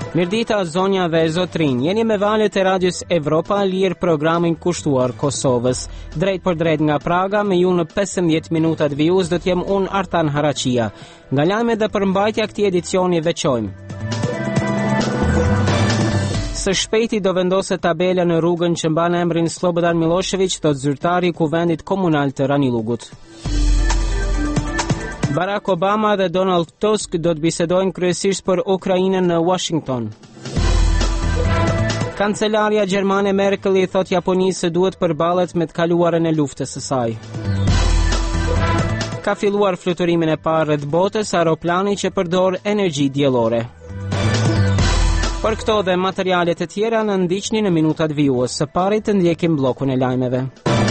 Mirdita, zonja dhe zotrin, jeni me valët e radios Evropa Lirë, programin kushtuar Kosovës. Drejt për drejt nga Praga, me ju në 15 minutat vijus do t'jem unë Artan Haraqia. Nga lajmet dhe përmbajtja këtij edicioni veçojmë. Së shpejti do vendose tabela në rrugën që mban emrin Slobodan Milošević, thot zyrtari i Kuvendit Komunal të Ranilugut. Barack Obama dhe Donald Tusk do të bisedojnë kryesisht për Ukrainën në Washington. Kancelaria gjermane Merkel i thot Japonisë se duhet përballet me të kaluarën e luftës së saj. Ka filluar fluturimin e parë rreth botës aeroplani që përdor energji diellore. Për këto dhe materialet e tjera në ndiqni në minutat vijues. Së pari të ndjekim bllokun e lajmeve.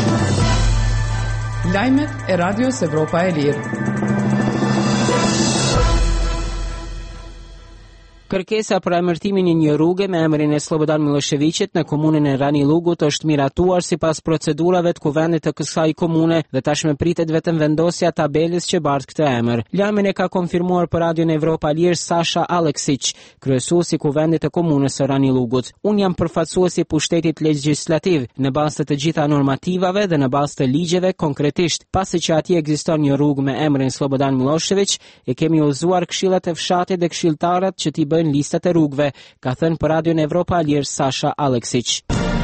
Lajmet e Radios Evropa e Lirë. Kërkesa për emërtimin e një rruge me emrin e Slobodan Miloševićit në komunën e Ranilugut është miratuar sipas procedurave të kuvendit të kësaj komune dhe tashmë pritet vetëm vendosja tabelës që bart këtë emër. Lajmin e ka konfirmuar për Radion Evropa Lirë Sasha Aleksić, kryesuesi i kuvendit të komunës së Ranilugut. Unë jam përfaqësuesi i pushtetit legjislativ në bazë të gjitha normativave dhe në bazë të ligjeve konkretisht. Pasi që atje ekziston një rrugë me emrin Slobodan Milošević, e kemi udhëzuar këshillat e fshatit dhe këshilltarët që t'i bëjnë listat e rrugëve, ka thënë për Radion Evropa Lirë Sasha Aleksić.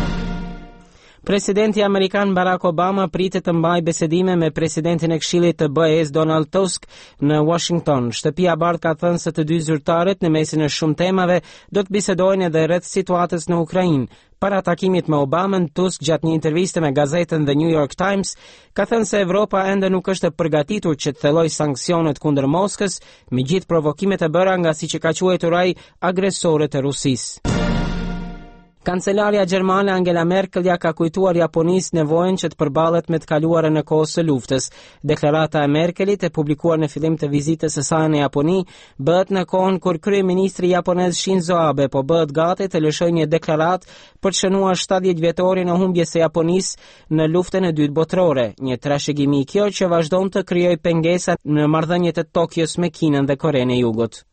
Presidenti amerikan Barack Obama pritet të mbajë bisedime me presidentin e Këshillit të BE-s Donald Tusk në Washington. Shtëpia e Bardhë ka thënë se të dy zyrtarët në mesin e shumë temave do të bisedojnë edhe rreth situatës në Ukrainë. Para takimit me Obamën, Tusk gjatë një interviste me gazetën The New York Times ka thënë se Evropa ende nuk është e përgatitur që të thellojë sanksionet kundër Moskës, megjithë provokimet e bëra nga siç e ka quajtur ai agresorët e Rusisë. Kancelaria gjermane Angela Merkel ja ka kujtuar Japonisë nevojën që të përballet me të kaluarën e kohës së luftës. Deklarata e Merkelit e publikuar në fillim të vizitës së saj në Japoni bëhet në kohën kur kryeministri japonez Shinzo Abe po bëhet gati të lëshojë një deklaratë për të shënuar 70 vjetorin e humbjes së Japonisë në luftën e dytë botërore, një trashëgimi kjo që vazhdon të krijojë pengesa në marrëdhëniet e Tokios me Kinën dhe Korenë e Jugut.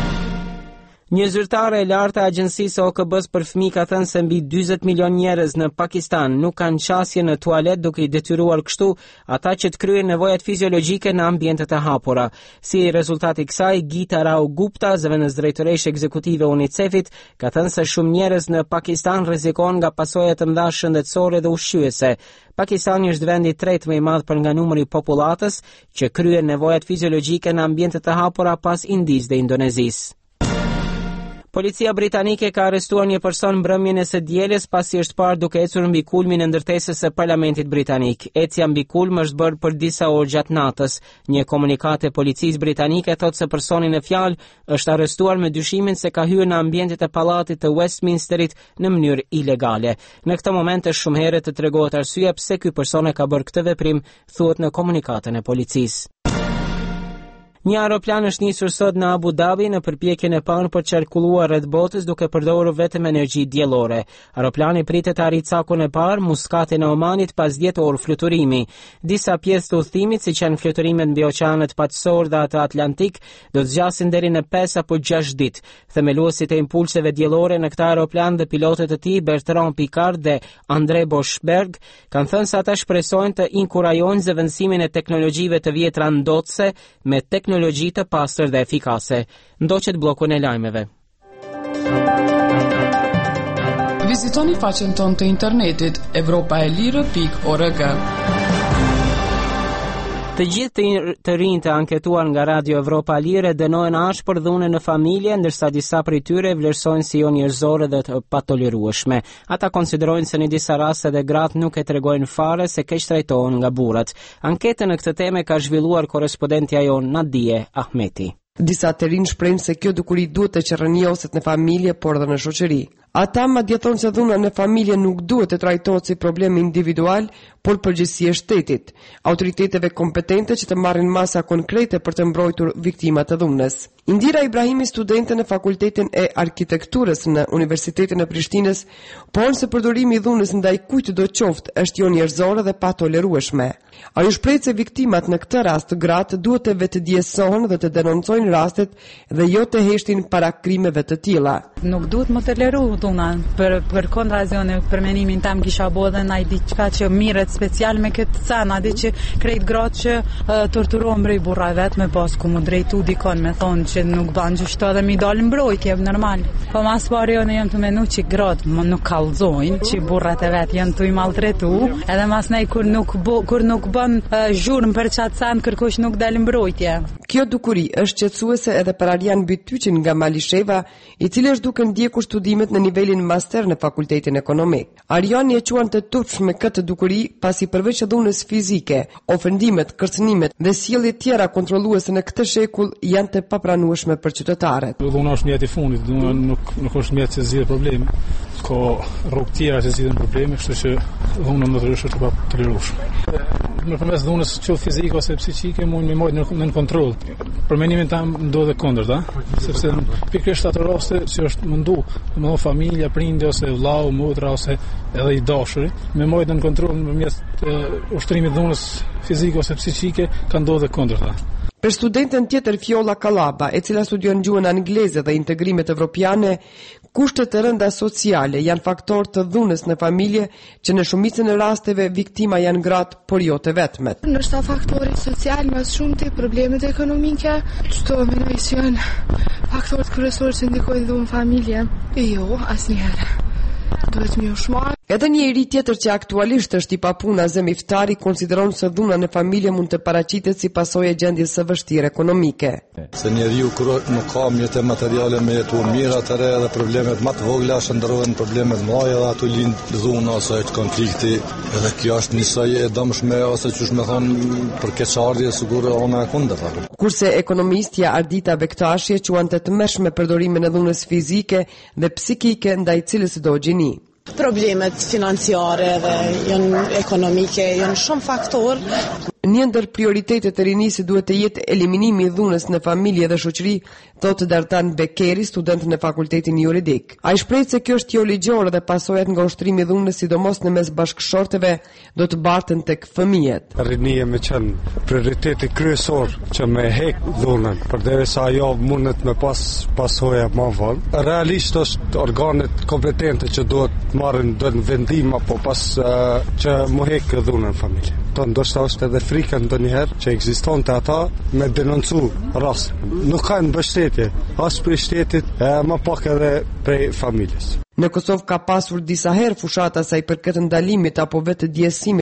Një zyrtare e lartë e agjencisë OKB-s për fëmijë ka thënë se mbi 40 milion njerëz në Pakistan nuk kanë qasje në tualet, duke i detyruar kështu ata që të kryejnë nevojat fiziologjike në ambientet e hapura. Si rezultat i kësaj, Gita Rao Gupta, zëvendës drejtoreshe ekzekutive e UNICEF-it, ka thënë se shumë njerëz në Pakistan rrezikojnë nga pasojat të mëdha shëndetësore dhe ushqyese. Pakistani është vendi i tretë më i madh për nga numri i popullatës që kryen nevojat fiziologjike në ambientet e hapura pas Indisë dhe Indonezisë. Policia britanike ka arrestuar një person mbrëmjen e së dielës pasi është parë duke ecur mbi kulmin e ndërtesës së Parlamentit britanik. Ecja mbi kulm është bërë për disa orë gjatë natës. Një komunikat e policisë britanike thotë se personi në fjalë është arrestuar me dyshimin se ka hyrë në ambientet e pallatit të Westminsterit në mënyrë ilegale. Në këtë moment është shumë herët të tregohet arsyeja pse ky person e ka bërë këtë veprim, thuhet në komunikatën e policisë. Një aeroplan është nisur sot në Abu Dhabi në përpjekjen e parë për të qarkulluar rreth botës duke përdorur vetëm energji diellore. Aeroplani pritet të arrijë cakun e parë, Muskatin e Omanit, pas 10 orë fluturimi. Disa pjesë të udhëtimit, siç janë fluturimet mbi oqeanet Paqësor dhe atë Atlantik, do të zgjasin deri në 5 apo 6 ditë. Themeluesit e impulseve diellore në këtë aeroplan dhe pilotët e tij, Bertrand Piccard dhe André Boschberg, kanë thënë se ata shpresojnë të inkurajojnë zëvendësimin e teknologjive të vjetra ndotëse me teknologji të pastër dhe efikase. Ndoqet bllokun e lajmeve. Vizitoni faqen tonë të internetit evropaelire.org. Të gjithë të rinjtë të anketuar nga Radio Evropa Lire dënojnë ashpër dhune në familje, ndërsa disa prej tyre vlerësojnë si jo njerëzore dhe të patolerueshme. Ata konsiderojnë se në disa raste dhe gratë nuk e tregojnë fare se keq trajtohen nga burrat. Anketën në këtë temë ka zhvilluar korrespondentja jon Nadije Ahmeti. Disa të rinj shprehnë se kjo dukuri duhet të qerrënjoset në familje, por edhe në shoqëri. Ata madje thonë se dhuna në familje nuk duhet të trajtohet si problem individual, por përgjegjësi e shtetit, autoriteteve kompetente që të marrin masa konkrete për të mbrojtur viktimat e dhunës. Indira Ibrahimi, studente në Fakultetin e Arkitekturës në Universitetin e Prishtinës, por se përdorimi i dhunës ndaj kujt do qoftë është jo njerëzore dhe pa tolerueshme. Ajo shpreh se viktimat në këtë rast gratë duhet të vetëdijsohen dhe të denoncojnë rastet dhe jo të heshtin para krimeve të tilla. Nuk duhet më toleru dhuna. Për kontrazione, për menimin tam kisha bodhe ndaj diçka që mirret special me këtë cena, di që krejt gratë që torturohen brej burra vet me pas ku mu drejtu dikon me thonë që nuk ban gjyshto dhe mi dalë mbrojtje normal. Po mas pari unë jam të menu që gratë më nuk kallzojnë, që burrat e vet janë të i maltretu, edhe mas nej kur nuk bën zhurmë për çat cent kërkosh nuk dalë mbrojtje. Kjo dukuri është qetësuese edhe për Arjan Bytyqin nga Malisheva, i cili është duke ndjekur studimet në nivelin master në Fakultetin Ekonomik. Arjani e quan të turpsh me këtë dukuri pasi përveç dhunës fizike, ofendimet, kërcënimet dhe sjelljet tjera kontrolluese në këtë shekull janë të papranueshme për qytetarët. Dhuna është mjeti i fundit, dhuna nuk është mjet që zgjidh probleme. Ka rrugë tjera që zgjidhin probleme, kështu që dhuna natyrisht është pa tolerueshme. Nëpërmes dhunës qoftë fizike ose psiqike mund me marrë në kontroll. Për mendimin tam ndodhe kundërta, sepse pikërisht ato raste që është mundu, domethënë familja, prindë ose vllau, motra ose edhe i dashuri, me marrë në kontroll nëpërmjet ushtrimit dhunës fizike ose psiqike ka ndodhe kundërta. Për studenten tjetër Fjolla Kallaba, e cila studion gjuhën angleze dhe integrimet evropiane, kushtet e rënda sociale janë faktor të dhunës në familje që në shumicën e rasteve viktima janë gratë, por jo të vetmet. Nështë faktori social mas shumë të problemet ekonomike, qëto menoj që janë faktorët kryesor që ndikojnë dhunë familje. Jo, asnjëherë. Duhet më ushmar. Edhe një iri tjetër që aktualisht është i papuna Zem Iftari konsideron se dhuna në familje mund të paraqitet si pasojë e gjendjes së vështirë ekonomike. Se njeriu kur nuk ka mjete materiale me jetu mirë, atëherë edhe problemet më të vogla shndrohen problemet më mëdha dhe aty lind dhuna ose konflikti, edhe kjo është njësoj e dëmshme ose çush më thon për keqardhje sigurt ona e kundërta. Kurse ekonomistja Ardita Bektashi quan të tmerrshme përdorimin e dhunës fizike dhe psikike ndaj cilës do gjini. Problemet financiare dhe janë ekonomike, janë shumë faktor. Një ndër prioritetet e rinisë duhet të jetë eliminimi i dhunës në familje dhe shoqëri, thotë Dartan Bekeri, student në Fakultetin Juridik. Ai shpreh se kjo është jo ligjore dhe pasojat nga ushtrimi i dhunës, sidomos në mes bashkëshorteve, do të barten tek fëmijët. Rinia me qenë prioriteti kryesor që me hek dhunën, përderisa ajo mundet me pasoja më vonë. Realisht është organet kompetente që duhet marrin vendime apo pas që mu hek dhunën familje. Ndoshta është edhe frika ndonjëherë që ekziston të ata me denoncu rast. Nuk ka mbështetje as prej shtetit, më pak edhe prej familjes. Në Kosovë ka pasur disa herë fushata sa i përket ndalimit apo vetëdijësimit